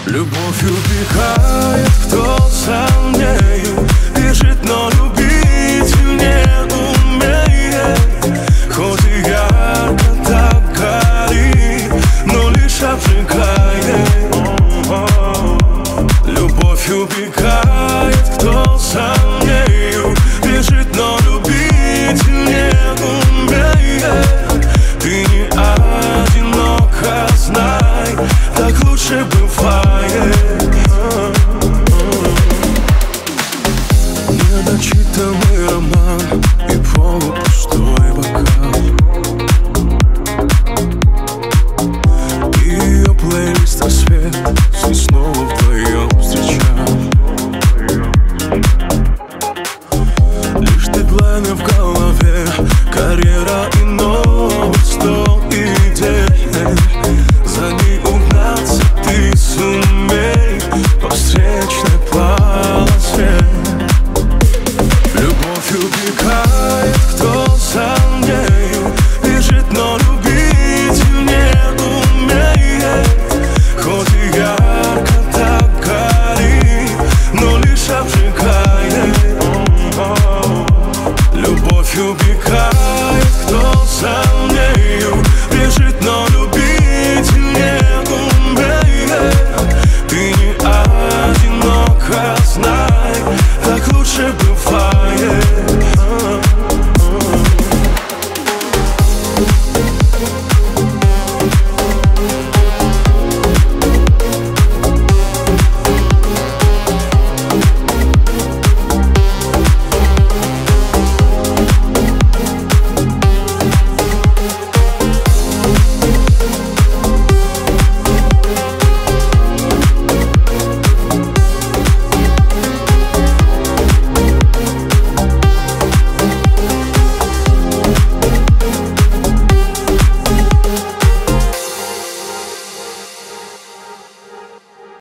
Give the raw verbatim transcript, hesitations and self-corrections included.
Любовь убегает, кто за нею бежит, но любить не умеет. Хоть и ярко так горит, но лишь обжигает. Любовь убегает, кто за нею бежит, но любить не умеет. Ты не одинока, знай, так лучше бывает.